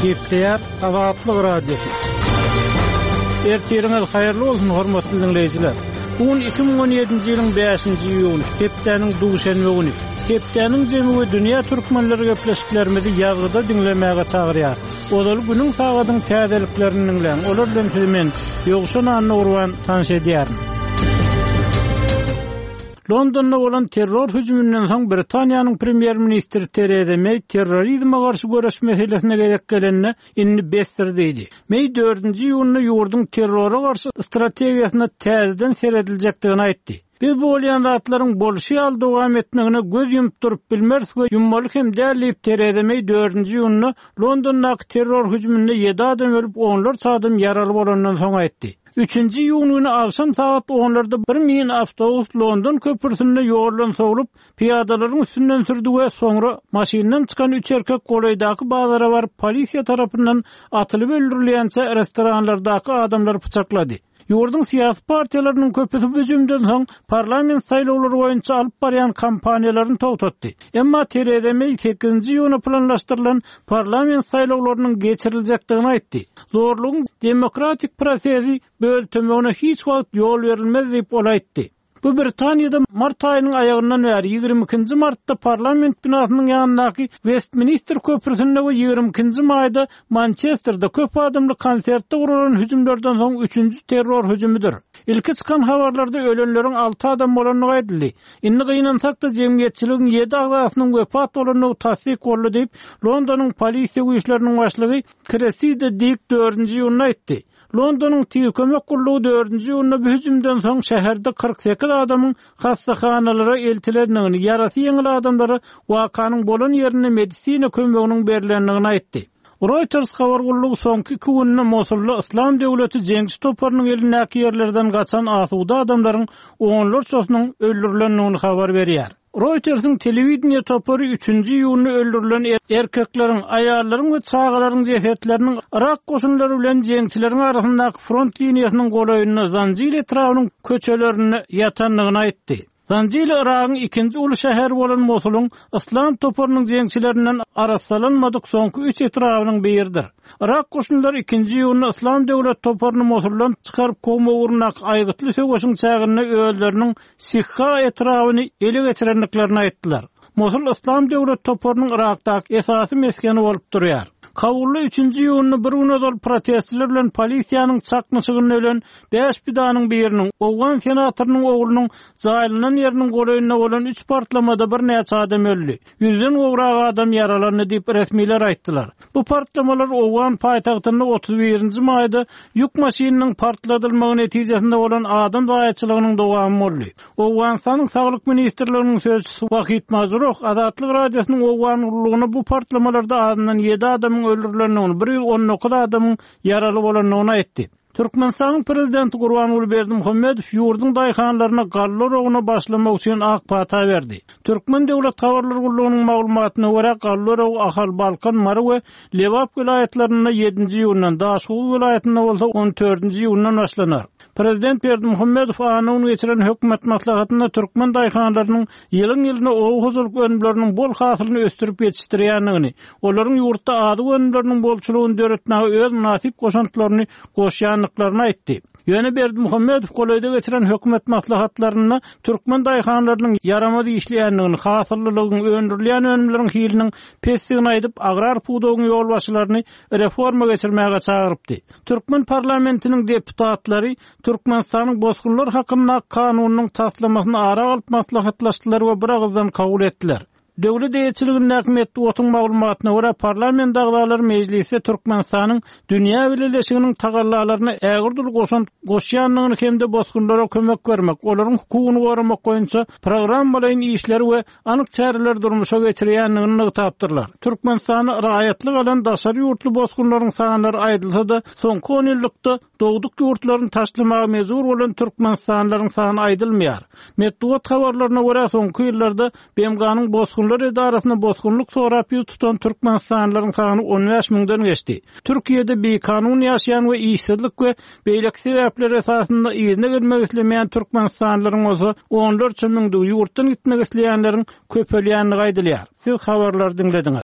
Gepleýär Azatlyk radiosu. Ertiriňiz haýyrly bolsun hormatly dinleýijiler. Bugün 2017-nji ýylyň 5-nji iýuny, hepdeniň duşanby güni. Hepdeniň jemgy dünýä türkmenleri gepleşiklerimizi ýazgyda dinlemäge çagyrýar. Olal günüň tagadyň täzeliklerini dinleň. Olar bilen filmen ýogşan anny urwan tanış edýär. Londonda olan terror hüjümünden soň Britaniýanyň premier ministri Theresa May terrorizme garşy görüş meselesine gerek gelenine inni bestirdi. May 4-nji ýylyny ýurduň terrora garşy strategiýasyna täzeden serediljakdygyny aýtdy. Biz bu bolýan zatlaryň bolşy ýaly dowam etmegine göz ýumyp durup bilmerik we ýummaly hem dälip Theresa May 4-nji ýylyny Londondaky terror hüjümünde 7 adam ölüp 10 adam ýaraly bolandan soň aýtdy. 3-nji ýyl güni akşam saat 10-larda bir min awtobus London köprüsinde ýoldan sowulyp piýadalaryň üstünden sürdi we soňra maşynadan çykan 3 erkek golaýdaky bazara baryp polisiýa tarapyndan atylyp öldürilýänçe restoranlardaky adamlar pyçaklady. Ýurdun siýasy partiýalarynyň köpüsi bu hüjümden soň parlament saýlawlary boýunça alyp barýan kampaniýalaryny togtatdy. Emma Theresa May 8-nji ýylyna planlaşdyrylan parlament saýlawlarynyň geçiriljekdigini aýtdy. Zorlugyň demokratik prosesi böltemegine hiç wagt ýol berilmez diýip aýtdy. Bu Britaniýada mart aýynyň aýagyndan bäri 22-nji martda parlament binasynyň ýanyndaky Westminster köprüsinde we 22-nji maýda Manchesterda köp adamly konsertde urulan hüjümlerden soň 3-nji terror hüjümüdür. İlki çykan habarlarda ölenleriň 6 adam bolanyny aýdyldy. Indi gynansak da jemgyýetçiligiň 7 agasynyň wepat bolanyny tasdik boldy diýip Londonyň polisiýa güýçleriniň başlygy Cressida Dick 4-nji ýylyny aýtdy. Londonyň Tir kömek gullugy 4-nji ýylyna bu hüjümden soň şäherde 48 adamyň hastahanalara eltileriniň ýarasy ýeňil adamlary wakanyň bolan ýerine medisina kömeginiň berilendigini aýtdy. Reuters habar gullugy soňky 2 günde Mosulda Islam döwleti jeňçi toparnyň elindäki ýerlerden gaçan asuda adamlaryň 10 öldürilendigini habar berýär. Reuters'ın televiziýa topary 3-nji ýylyny öldürilen erkekleriň, aýallaryň we çagalaryň jesetleriniň Irak goşunlary bilen jeňçileriň arasyndaky front liniýasynyň golaýyny Zanjil etrawynyň köçelerini ýatanlygyny aýtdy. Zanjil Irakyň 2-nji uly şäher bolan Mosulyň Islam toparynyň jeňçilerinden arasalanmadyk soňky 3 etrawynyň biridir. Irak goşunlary 2-nji ýylyny Islam döwlet toparyny Mosuldan çykaryp kowma urnak aýgytly söwüşiň çägine öýleriniň Sihha etrawyny ele geçirenliklerini aýtdylar. Mosul Islam döwlet toparynyň Irakdaky esasy meskeni bolup durýar. Kawully 3-nji ýylyny bir günodal protestçiler bilen polisiýanyň çakmaşygyny ölen 5 bidanyň biriniň Owgan senatorynyň oglunyň jaýlanan ýeriniň golaýyna bolan 3 partlamada bir näçe adam öldü. 100den gowrak adam yaralandy diýip resmiler aýtdylar. Bu partlamalar Owgan paýtagtyny 31-nji maýda ýük maşynynyň partladylmagy netijesinde bolan adam daýaçylygynyň dowamy boldy. Owganstanyň saglyk ministrliginiň sözçüsü Wahid Mazruk Azatlyk radiosynyň Owgan urlugyny bu partlamalarda azyndan 7 adam öldürilendigini, 119 adamyň ýaraly bolanyny aýtdy. Türkmenistanyň prezidenti Gurbanuly Berdimuhammedow ýurdun daýhanlaryna gallar oguna başlamak üçin ak pata berdi. Türkmen döwlet habarlar gullugynyň maglumatyna görä gallar og Ahal Balkan, Mary we Lewap vilayetlerinde 7-nji ýyldan, Daşguly vilayetinde bolsa 14-nji ýyldan başlanar. Prezident Berdimuhammedow anyny geçiren hökümet maslahatynda Türkmen daýhanlarynyň ýylyň ow huzurlyk önümleriniň bol hasylyny östürip ýetişdirýändigini, olaryň ýurtda ady önümleriniň bolçulugyny döretmäge öz munasip goşantylaryny goşýanlyklaryny aýtdy. Ýöne Berdimuhammedow golaýda geçiren hökümet maslahatlaryna Türkmen daýhanlarynyň yaramady işleýändigini, hasyrlylygyny, öndürilýän önümleriň hiliniň pesdigini aýdyp, agrar pudogyň ýolbaşçylaryny reforma geçirmäge çagyrypdy. Türkmen parlamentiniň deputatlary Türkmenistanyň bozgunlar hakynda kanunynyň taslamasyny ara alyp maslahatlaşdylar we bir agzdan kabul etdiler. Döwlet eýetçiliginiň näkmetli otuň maglumatyna görä parlament agzalary mejlisi Türkmenistanyň dünýä birleşiginiň tagallalaryna ägirdil goşýanlygyny hemde bozgunlara kömek bermek, olaryň hukugyny goramak boýunça program bilen işleri we anyk çäreler durmuşa geçirýänligini tapdyrlar. Türkmenistany raýatly galan daşary ýurtly bozgunlaryň sanlary aýdylsa-da, soňky 10 ýyllikda dogduk ýurtlaryny taşlamaga mezur bolan türkmenistanlaryň sany aýdylmaýar. Medeniýet habarlaryna görä soňky ýyllarda BMG'nyň bozgunlar edarasynda bozgunluk sorap tutan türkmenistanlaryň sany 15 000-den geçdi. Türkiýede bekanun ýaşaýan we işsizlik we beýlek sebäpler esasynda ýerine gelmek islemeýän türkmenistanlaryň bolsa 14 000 ýurtdan gitmek isleýänleriň köpelýänligi aýdylýar. Siz habarlar dinlediňiz.